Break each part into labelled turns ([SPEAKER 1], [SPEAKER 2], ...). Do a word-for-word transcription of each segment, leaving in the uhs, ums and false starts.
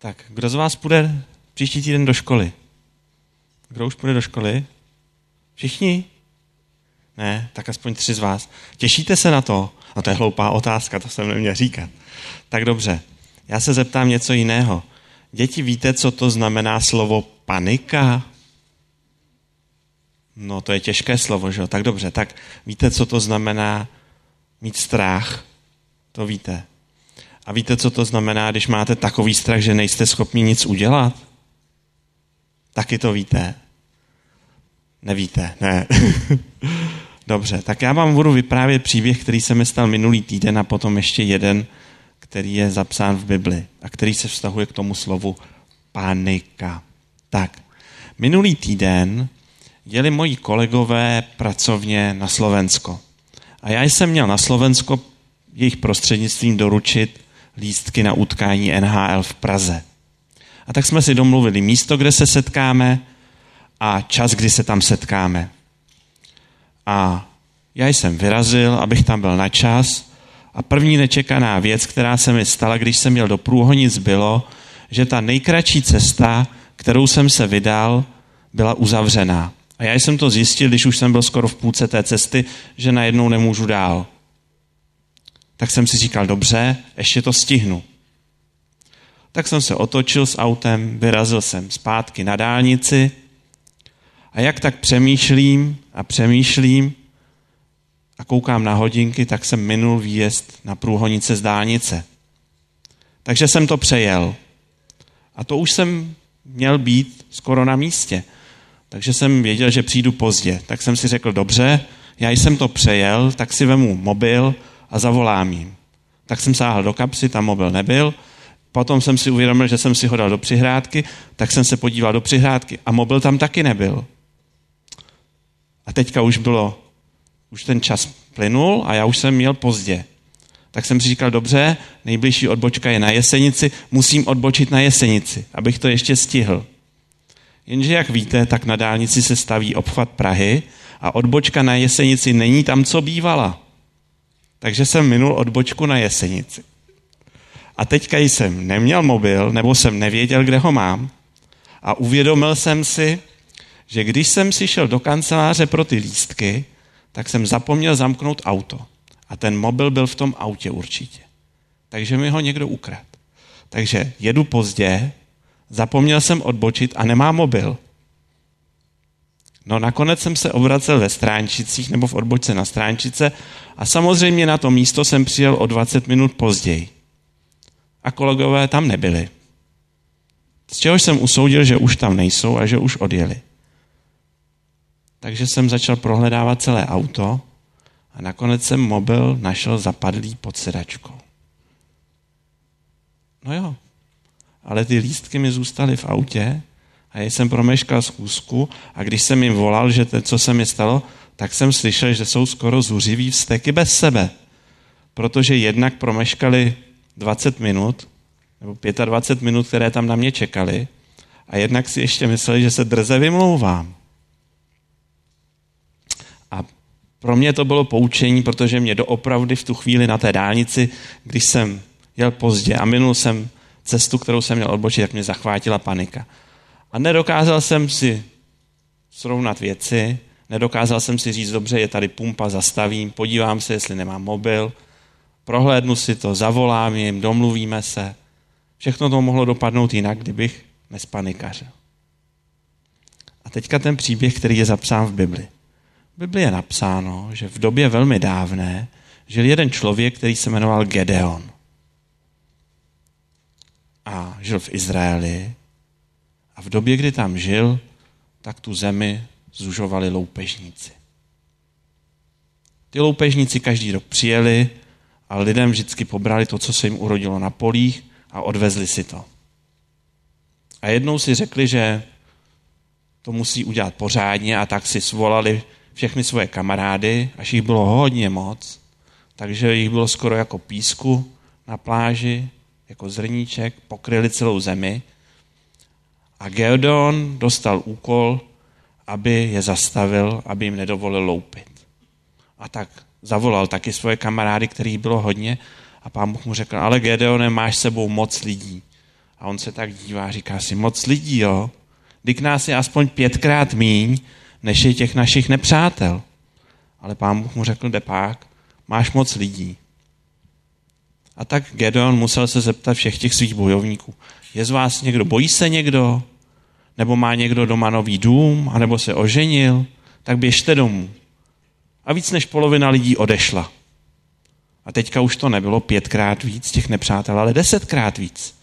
[SPEAKER 1] Tak, kdo z vás půjde příští týden do školy? Kdo už půjde do školy? Všichni? Ne, tak aspoň tři z vás. Těšíte se na to? No to je hloupá otázka, to jsem neměl říkat. Tak dobře, já se zeptám něco jiného. Děti, víte, co to znamená slovo panika? No to je těžké slovo, že jo? Tak dobře, tak víte, co to znamená mít strach? To víte. A víte, co to znamená, když máte takový strach, že nejste schopni nic udělat? Taky to víte. Nevíte, ne. Dobře, tak já vám budu vyprávět příběh, který se mi stal minulý týden a potom ještě jeden, který je zapsán v Bibli a který se vztahuje k tomu slovu panika. Tak, minulý týden jeli moji kolegové pracovně na Slovensko. A já jsem měl na Slovensko jejich prostřednictvím doručit lístky na utkání N H L v Praze. A tak jsme si domluvili místo, kde se setkáme a čas, kdy se tam setkáme. A já jsem vyrazil, abych tam byl na čas a první nečekaná věc, která se mi stala, když jsem jel do Průhonic, bylo, že ta nejkratší cesta, kterou jsem se vydal, byla uzavřená. A já jsem to zjistil, když už jsem byl skoro v půlce té cesty, že najednou nemůžu dál. Tak jsem si říkal, dobře, ještě to stihnu. Tak jsem se otočil s autem, vyrazil jsem zpátky na dálnici a jak tak přemýšlím a přemýšlím a koukám na hodinky, tak jsem minul výjezd na Průhonice z dálnice. Takže jsem to přejel. A to už jsem měl být skoro na místě. Takže jsem věděl, že přijdu pozdě. Tak jsem si řekl, dobře, já jsem to přejel, tak si vemu mobil a zavolám jim. Tak jsem sáhl do kapsy, tam mobil nebyl. Potom jsem si uvědomil, že jsem si ho dal do přihrádky, tak jsem se podíval do přihrádky a mobil tam taky nebyl. A teďka už bylo, už ten čas plynul a já už jsem měl pozdě. Tak jsem si říkal, dobře, nejbližší odbočka je na Jesenici, musím odbočit na Jesenici, abych to ještě stihl. Jenže jak víte, tak na dálnici se staví obchvat Prahy a odbočka na Jesenici není tam, co bývala. Takže jsem minul odbočku na Jesenici. A teďka jsem neměl mobil, nebo jsem nevěděl, kde ho mám. A uvědomil jsem si, že když jsem si šel do kanceláře pro ty lístky, tak jsem zapomněl zamknout auto. A ten mobil byl v tom autě určitě. Takže mi ho někdo ukradl. Takže jedu pozdě, zapomněl jsem odbočit a nemám mobil. No nakonec jsem se obracel ve Stránčicích nebo v odbočce na Stránčice a samozřejmě na to místo jsem přijel o dvacet minut později. A kolegové tam nebyli. Z čehož jsem usoudil, že už tam nejsou a že už odjeli. Takže jsem začal prohledávat celé auto a nakonec jsem mobil našel zapadlý pod sedačkou. No jo, ale ty lístky mi zůstaly v autě a já jsem promeškal schůzku a když jsem jim volal, že to, co se mi stalo, tak jsem slyšel, že jsou skoro zuřivý vzteky bez sebe. Protože jednak promeškali dvacet minut, nebo dvacet pět minut, které tam na mě čekali, a jednak si ještě mysleli, že se drze vymlouvám. A pro mě to bylo poučení, protože mě doopravdy v tu chvíli na té dálnici, když jsem jel pozdě a minul jsem cestu, kterou jsem měl odbočit, tak mě zachvátila panika. A nedokázal jsem si srovnat věci, nedokázal jsem si říct, dobře, je tady pumpa, zastavím, podívám se, jestli nemám mobil, prohlédnu si to, zavolám jim, domluvíme se. Všechno to mohlo dopadnout jinak, kdybych nespanikařil. A teďka ten příběh, který je zapsán v Bibli. V Bibli je napsáno, že v době velmi dávné žil jeden člověk, který se jmenoval Gedeon. A žil v Izraeli. A v době, kdy tam žil, tak tu zemi zužovali loupežníci. Ty loupežníci každý rok přijeli a lidem vždycky pobrali to, co se jim urodilo na polích a odvezli si to. A jednou si řekli, že to musí udělat pořádně a tak si svolali všechny svoje kamarády, až jich bylo hodně moc, takže jich bylo skoro jako písku na pláži, jako zrníček, pokryli celou zemi. A Gedeon dostal úkol, aby je zastavil, aby jim nedovolil loupit. A tak zavolal taky svoje kamarády, kterých bylo hodně, a Pán Bůh mu řekl, ale Gedeone, máš s sebou moc lidí A on se tak dívá a říká si, moc lidí, jo? Vždyť nás je aspoň pětkrát míň, než je těch našich nepřátel. Ale Pán Bůh mu řekl, depák, máš moc lidí. A tak Gedeon musel se zeptat všech těch svých bojovníků. Je z vás někdo, bojí se někdo? Nebo má někdo doma nový dům? A nebo se oženil? Tak běžte domů. A víc než polovina lidí odešla. A teďka už to nebylo pětkrát víc těch nepřátel, ale desetkrát víc.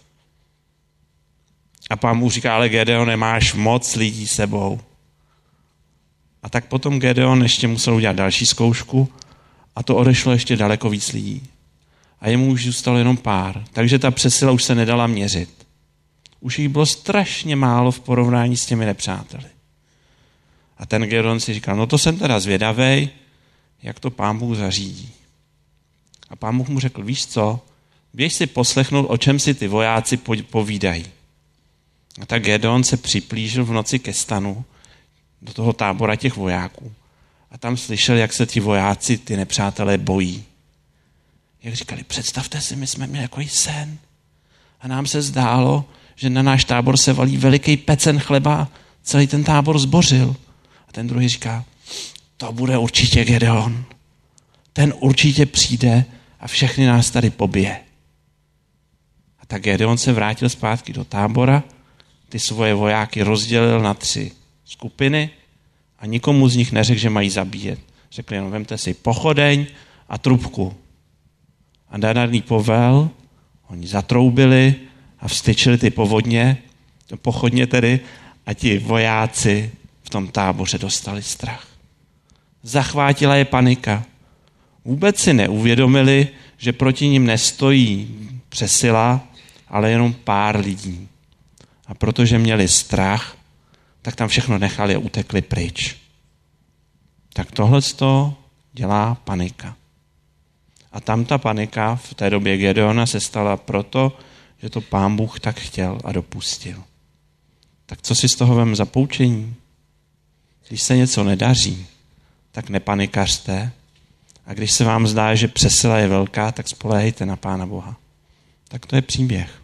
[SPEAKER 1] A Pán Bůh říká, ale Gedeon, nemáš moc lidí sebou. A tak potom Gedeon ještě musel udělat další zkoušku a to odešlo ještě daleko víc lidí. A jemu už zůstalo jenom pár, takže ta přesila už se nedala měřit. Už jich bylo strašně málo v porovnání s těmi nepřáteli. A ten Gedeon si říkal, no to jsem teda zvědavej, jak to Pán Bůh zařídí. A Pán Bůh mu řekl, víš co, běž si poslechnout, o čem si ty vojáci povídají. A tak Gedeon se připlížil v noci ke stanu do toho tábora těch vojáků. A tam slyšel, jak se ti vojáci, ty nepřátelé bojí. Jak říkali, představte si, my jsme měli takový sen. A nám se zdálo, že na náš tábor se valí veliký pecen chleba, celý ten tábor zbořil. A ten druhý říká, to bude určitě Gedeon. Ten určitě přijde a všechny nás tady pobije. A tak Gedeon se vrátil zpátky do tábora, ty svoje vojáky rozdělil na tři skupiny a nikomu z nich neřekl, že mají zabíjet. Řekl jenom, vemte si pochodeň a trubku. A daný povel, oni zatroubili a vstyčili ty povodně, pochodně tedy, a ti vojáci v tom táboře dostali strach. Zachvátila je panika. Vůbec si neuvědomili, že proti nim nestojí přesila, ale jenom pár lidí. A protože měli strach, tak tam všechno nechali a utekli pryč. Tak tohleto dělá panika. A tam ta panika v té době Gedeona se stala proto, že to Pán Bůh tak chtěl a dopustil. Tak co si z toho vem za poučení? Když se něco nedaří, tak nepanikařte. A když se vám zdá, že přesila je velká, tak spoléhejte na Pána Boha. Tak to je příběh.